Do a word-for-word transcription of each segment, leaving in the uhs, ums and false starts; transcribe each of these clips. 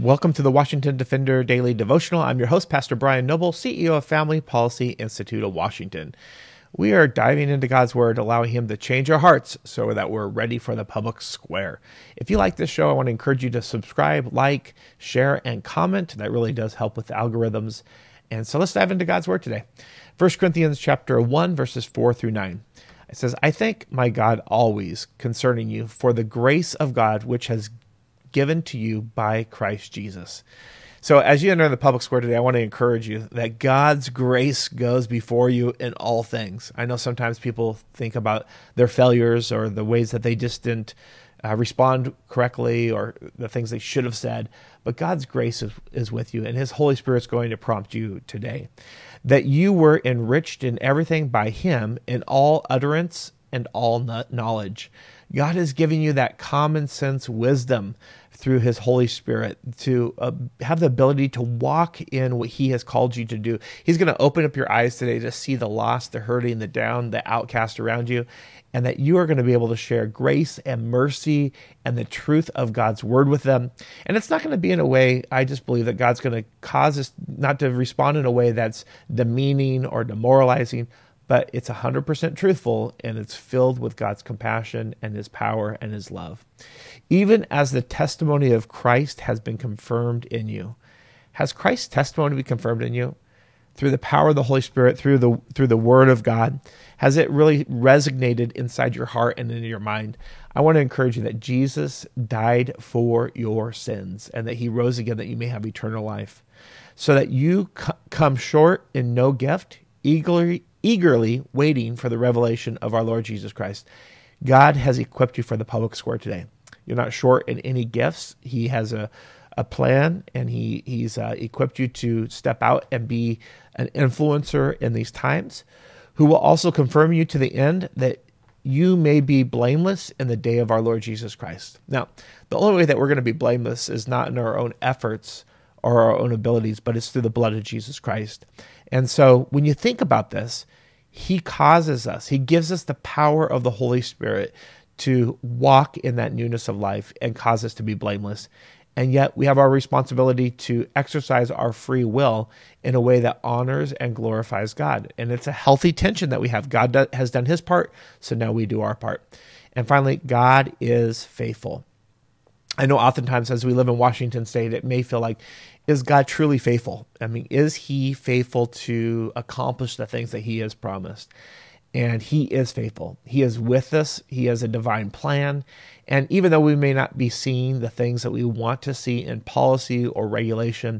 Welcome to the Washington Defender Daily Devotional. I'm your host, Pastor Brian Noble, C E O of Family Policy Institute of Washington. We are diving into God's Word, allowing Him to change our hearts so that we're ready for the public square. If you like this show, I want to encourage you to subscribe, like, share, and comment. That really does help with the algorithms. And so let's dive into God's Word today. First Corinthians chapter one, verses four through nine. It says, I thank my God always concerning you for the grace of God which has given to you by Christ Jesus. So as you enter the public square today, I want to encourage you that God's grace goes before you in all things. I know sometimes people think about their failures or the ways that they just didn't uh, respond correctly or the things they should have said, but God's grace is, is with you, and His Holy Spirit's going to prompt you today. That you were enriched in everything by Him in all utterance and all knowledge. God is giving you that common sense wisdom through His Holy Spirit to uh, have the ability to walk in what He has called you to do. He's going to open up your eyes today to see the lost, the hurting, the down, the outcast around you, and that you are going to be able to share grace and mercy and the truth of God's Word with them. And it's not going to be in a way, I just believe that God's going to cause us not to respond in a way that's demeaning or demoralizing, but it's one hundred percent truthful, and it's filled with God's compassion and His power and His love. Even as the testimony of Christ has been confirmed in you. Has Christ's testimony been confirmed in you? Through the power of the Holy Spirit, through the through the Word of God? Has it really resonated inside your heart and in your mind? I want to encourage you that Jesus died for your sins and that He rose again that you may have eternal life. So that you c- come short in no gift, eagerly eagerly waiting for the revelation of our Lord Jesus Christ. God has equipped you for the public square today. You're not short in any gifts. He has a, a plan, and he he's uh, equipped you to step out and be an influencer in these times, who will also confirm you to the end that you may be blameless in the day of our Lord Jesus Christ. Now, the only way that we're going to be blameless is not in our own efforts or our own abilities, but it's through the blood of Jesus Christ. And so when you think about this, He causes us, He gives us the power of the Holy Spirit to walk in that newness of life and cause us to be blameless. And yet we have our responsibility to exercise our free will in a way that honors and glorifies God. And it's a healthy tension that we have. God do, has done His part, so now we do our part. And finally, God is faithful. I know oftentimes as we live in Washington State, it may feel like, is God truly faithful? I mean, is He faithful to accomplish the things that He has promised? And He is faithful. He is with us. He has a divine plan. And even though we may not be seeing the things that we want to see in policy or regulation,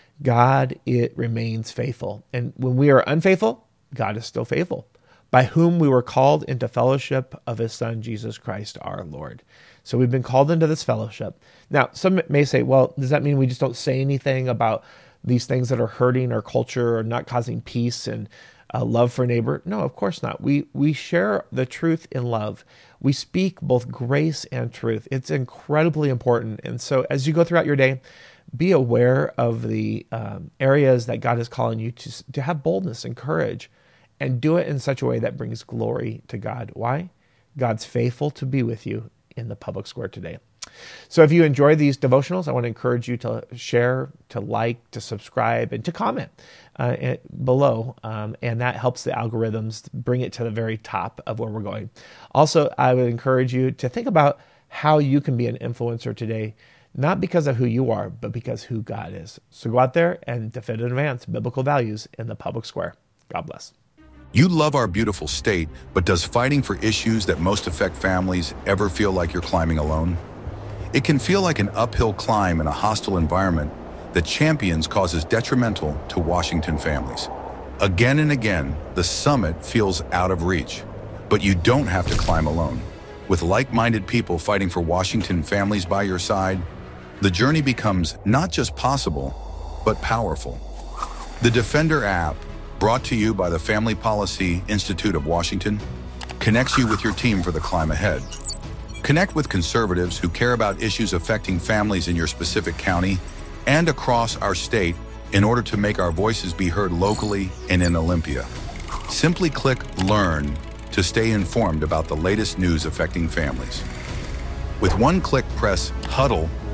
God, it remains faithful. And when we are unfaithful, God is still faithful, by whom we were called into fellowship of His Son, Jesus Christ, our Lord. So we've been called into this fellowship. Now, some may say, well, does that mean we just don't say anything about these things that are hurting our culture or not causing peace and uh, love for neighbor? No, of course not. We we share the truth in love. We speak both grace and truth. It's incredibly important. And so as you go throughout your day, be aware of the um, areas that God is calling you to, to have boldness and courage, and do it in such a way that brings glory to God. Why? God's faithful to be with you in the public square today. So if you enjoy these devotionals, I want to encourage you to share, to like, to subscribe, and to comment uh, below. Um, and that helps the algorithms bring it to the very top of where we're going. Also, I would encourage you to think about how you can be an influencer today, not because of who you are, but because who God is. So go out there and defend and advance biblical values in the public square. God bless. You love our beautiful state, but does fighting for issues that most affect families ever feel like you're climbing alone? It can feel like an uphill climb in a hostile environment that champions causes detrimental to Washington families. Again and again, the summit feels out of reach, but you don't have to climb alone. With like-minded people fighting for Washington families by your side, the journey becomes not just possible, but powerful. The Defender app, brought to you by the Family Policy Institute of Washington, connects you with your team for the climb ahead. Connect with conservatives who care about issues affecting families in your specific county and across our state in order to make our voices be heard locally and in Olympia. Simply click Learn to stay informed about the latest news affecting families. With one click, press Huddle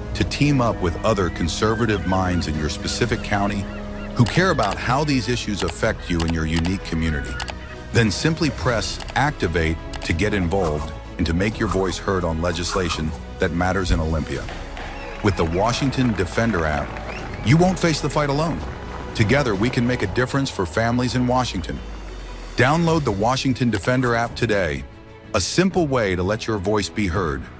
to team up with other conservative minds in your specific county who care about how these issues affect you in your unique community. Then simply press Activate to get involved and to make your voice heard on legislation that matters in Olympia. With the Washington Defender app, you won't face the fight alone. Together, we can make a difference for families in Washington. Download the Washington Defender app today, a simple way to let your voice be heard.